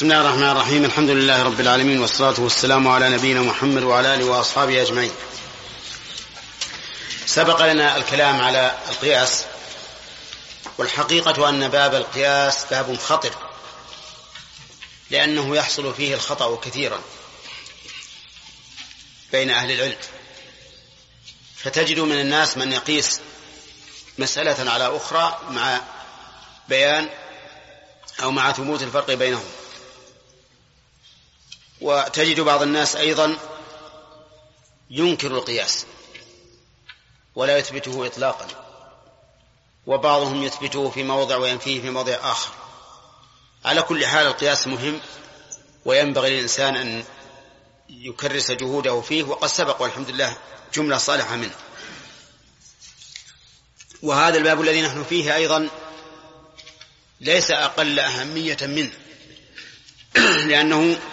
بسم الله الرحمن الرحيم. الحمد لله رب العالمين، والصلاة والسلام على نبينا محمد وعلى آله وأصحابه أجمعين. سبق لنا الكلام على القياس، والحقيقة أن باب القياس باب خطر، لأنه يحصل فيه الخطأ كثيرا بين أهل العلم، فتجد من الناس من يقيس مسألة على أخرى مع بيان أو مع ثبوت الفرق بينهم، وتجد بعض الناس أيضا ينكر القياس ولا يثبته إطلاقا، وبعضهم يثبته في موضع وينفيه في موضع آخر. على كل حال القياس مهم، وينبغي للإنسان أن يكرس جهوده فيه، وقد سبق والحمد لله جملة صالحة منه. وهذا الباب الذي نحن فيه أيضا ليس أقل أهمية منه، لأنه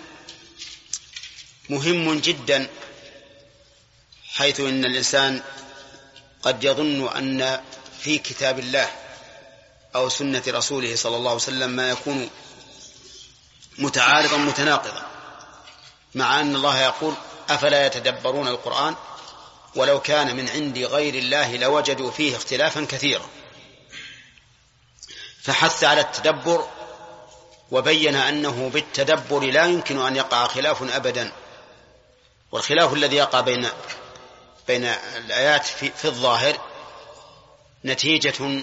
مهم جدا، حيث إن الإنسان قد يظن أن في كتاب الله أو سنة رسوله صلى الله عليه وسلم ما يكون متعارضا متناقضا، مع أن الله يقول: أفلا يتدبرون القرآن ولو كان من عند غير الله لوجدوا فيه اختلافا كثيرا. فحث على التدبر، وبين أنه بالتدبر لا يمكن أن يقع خلاف أبدا، والخلاف الذي يقع بين الآيات في الظاهر نتيجة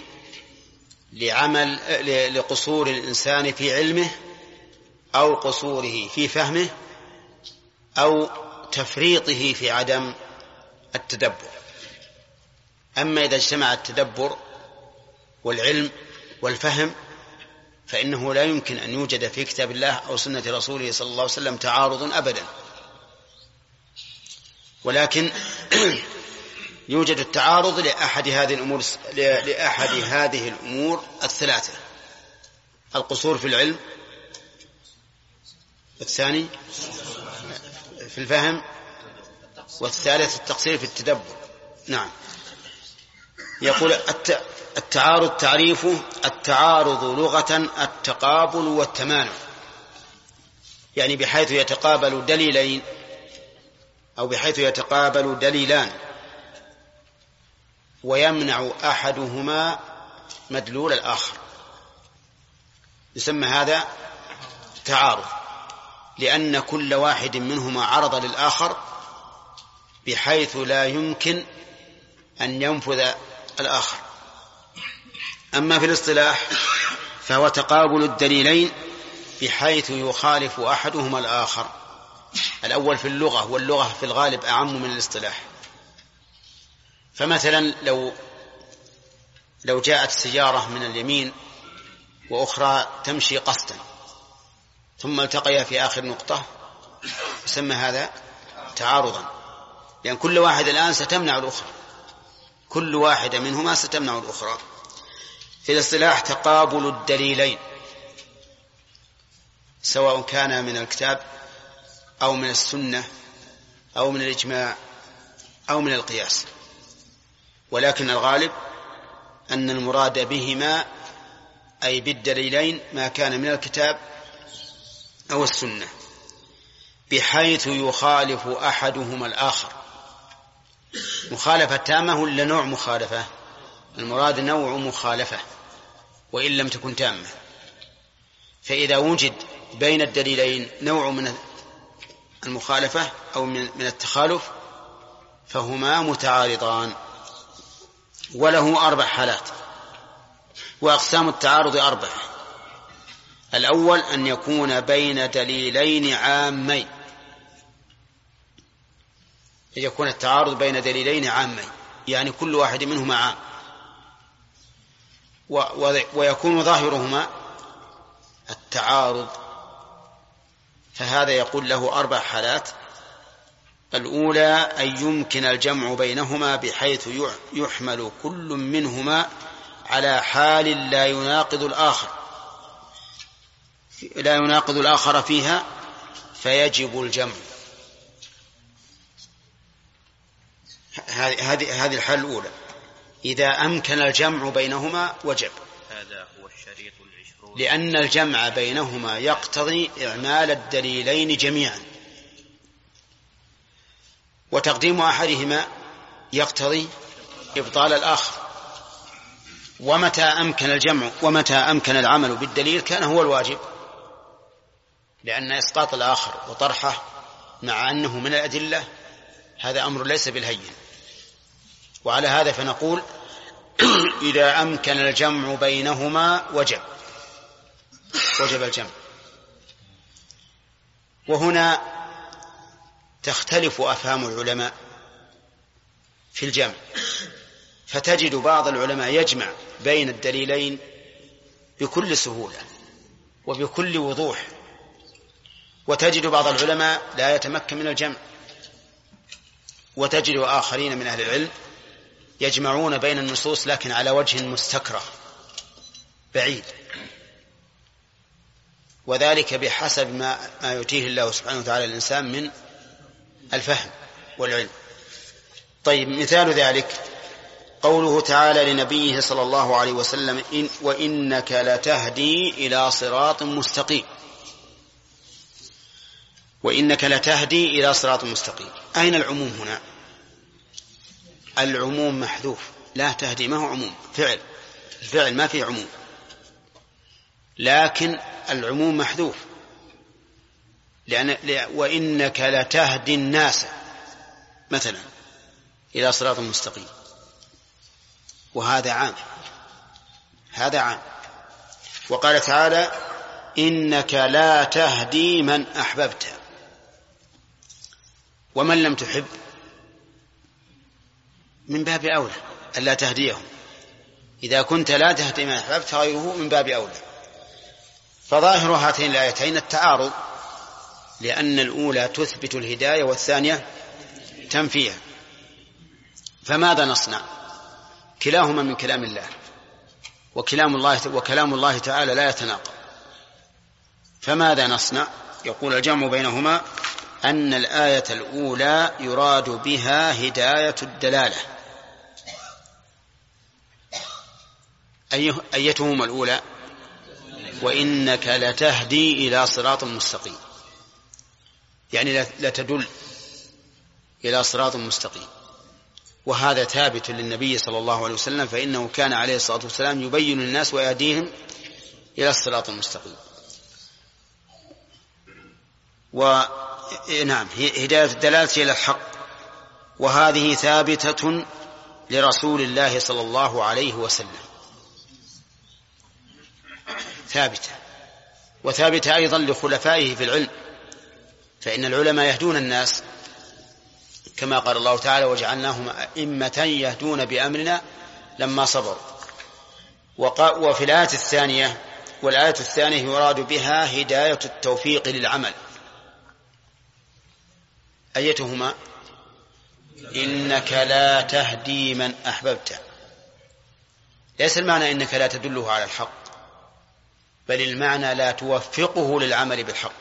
لقصور الإنسان في علمه، أو قصوره في فهمه، أو تفريطه في عدم التدبر. أما إذا اجتمع التدبر والعلم والفهم فإنه لا يمكن أن يوجد في كتاب الله أو سنة رسوله صلى الله عليه وسلم تعارض أبدا، ولكن يوجد التعارض لأحد هذه الأمور الثلاثة: القصور في العلم، الثاني في الفهم، والثالث التقصير في التدبر. نعم. يقول التعارض تعريفه: التعارض لغة التقابل والتمانع، يعني بحيث يتقابل دليلين أو بحيث يتقابل دليلان ويمنع أحدهما مدلول الآخر، يسمى هذا تعارض، لأن كل واحد منهما عرض للآخر بحيث لا يمكن أن ينفذ الآخر. أما في الاصطلاح فهو تقابل الدليلين بحيث يخالف أحدهما الآخر. الأول في اللغة، واللغة في الغالب أعم من الاصطلاح. فمثلا لو جاءت سيارة من اليمين وأخرى تمشي قصدا، ثم التقيا في آخر نقطة، يسمى هذا تعارضا، لأن كل واحد الآن ستمنع الأخرى، كل واحدة منهما ستمنع الأخرى. في الاصطلاح تقابل الدليلين، سواء كان من الكتاب أو من السنة أو من الإجماع أو من القياس، ولكن الغالب أن المراد بهما أي بالدليلين ما كان من الكتاب أو السنة، بحيث يخالف أحدهما الآخر. مخالفة تامة ولا نوع مخالفة؟ المراد نوع مخالفة وإن لم تكن تامة. فإذا وجد بين الدليلين نوع من المخالفة أو من التخالف فهما متعارضان. وله 4 حالات، وأقسام التعارض 4. الأول أن يكون بين دليلين عامين، يكون التعارض بين دليلين عامين، يعني كل واحد منهما عام، ويكون ظاهرهما التعارض، فهذا يقول له 4 حالات. الأولى أن يمكن الجمع بينهما بحيث يحمل كل منهما على حال لا يناقض الآخر فيها فيجب الجمع. هذه الحالة الأولى، إذا أمكن الجمع بينهما وجب. هذا هذا هو الشريط 20. لأن الجمع بينهما يقتضي إعمال الدليلين جميعا، وتقديم أحدهما يقتضي إبطال الآخر. ومتى أمكن الجمع ومتى أمكن العمل بالدليل كان هو الواجب، لأن إسقاط الآخر وطرحه مع أنه من الأدلة هذا أمر ليس بالهين. وعلى هذا فنقول إذا أمكن الجمع بينهما وجب الجمع. وهنا تختلف أفهام العلماء في الجمع، فتجد بعض العلماء يجمع بين الدليلين بكل سهولة وبكل وضوح، وتجد بعض العلماء لا يتمكن من الجمع، وتجد آخرين من أهل العلم يجمعون بين النصوص لكن على وجه مستكره بعيد، وذلك بحسب ما يؤتيه الله سبحانه وتعالى الإنسان من الفهم والعلم. طيب، مثال ذلك قوله تعالى لنبيه صلى الله عليه وسلم وإنك لتهدي إلى صراط مستقيم. وإنك لتهدي إلى صراط مستقيم، أين العموم هنا؟ العموم محذوف، لا تهدي ما هو عموم، الفعل ما فيه عموم، لكن العموم محذوف، لأن وإنك لتهدي الناس مثلا إلى صراط مستقيم، وهذا عام، هذا عام. وقال تعالى إنك لا تهدي من أحببت، ومن لم تحب من باب أولى ألا تهديهم، إذا كنت لا تهدي من أحببت فغيره من باب أولى. فظاهر هاتين الآيتين التعارض، لأن الأولى تثبت الهداية والثانية تنفيها، فماذا نصنع؟ كلاهما من كلام الله، وكلام الله تعالى لا يتناقض، فماذا نصنع؟ يقول الجمع بينهما أن الآية الأولى يراد بها هداية الدلالة. أيتهما الأولى؟ وإنك لتهدي إلى صراط مستقيم، يعني لتدل إلى صراط مستقيم، وهذا ثابت للنبي صلى الله عليه وسلم، فإنه كان عليه الصلاة والسلام يبين للناس ويهديهم إلى الصراط المستقيم. ونعم، هداية الدلالة إلى الحق، وهذه ثابتة لرسول الله صلى الله عليه وسلم، ثابتة، وثابتة أيضا لخلفائه في العلم، فإن العلماء يهدون الناس كما قال الله تعالى وجعلناهم أئمة يهدون بأمرنا لما صبروا. وفي الآية الثانية، والآية الثانية يراد بها هداية التوفيق للعمل. أيتهما؟ إنك لا تهدي من أحببت، ليس المعنى إنك لا تدله على الحق، بل المعنى لا توفقه للعمل بالحق،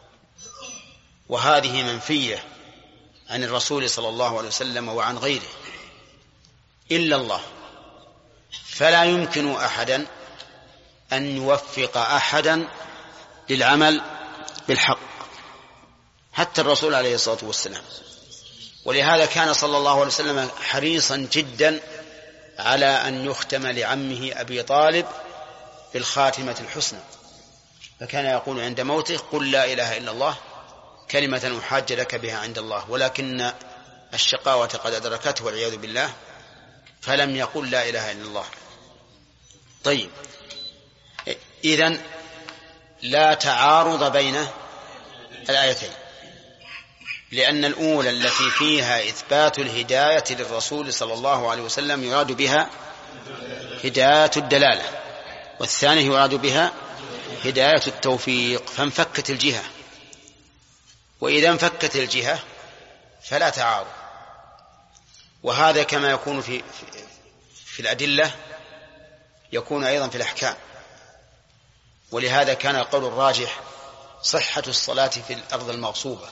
وهذه منفية عن الرسول صلى الله عليه وسلم وعن غيره إلا الله، فلا يمكن أحدا أن يوفق أحدا للعمل بالحق، حتى الرسول عليه الصلاة والسلام. ولهذا كان صلى الله عليه وسلم حريصا جدا على أن يختم لعمه أبي طالب بالخاتمة الحسنى، فكان يقول عند موته قل لا إله إلا الله كلمة أحاج لك بها عند الله، ولكن الشقاوة قد أدركته والعياذ بالله فلم يقل لا إله إلا الله. طيب، إذن لا تعارض بين الآيتين، لأن الأولى التي فيها إثبات الهداية للرسول صلى الله عليه وسلم يراد بها هداية الدلالة، والثانية يراد بها هداية التوفيق، فانفكت الجهة، وإذا انفكت الجهة فلا تعارض. وهذا كما يكون في الأدلة يكون أيضا في الأحكام، ولهذا كان القول الراجح صحة الصلاة في الأرض المغصوبة،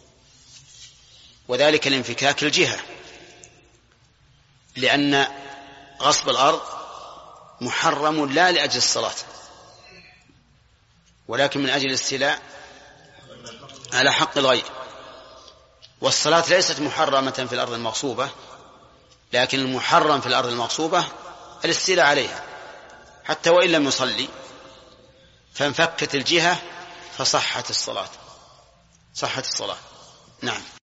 وذلك لانفكاك الجهة، لأن غصب الأرض محرم لا لأجل الصلاة ولكن من أجل الاستيلاء على حق الغير. والصلاة ليست محرمة في الأرض المغصوبة، لكن المحرم في الأرض المغصوبة الاستيلاء عليها حتى وإن لم يصلي، فانفكت الجهة فصحت الصلاة. صحت الصلاة. نعم.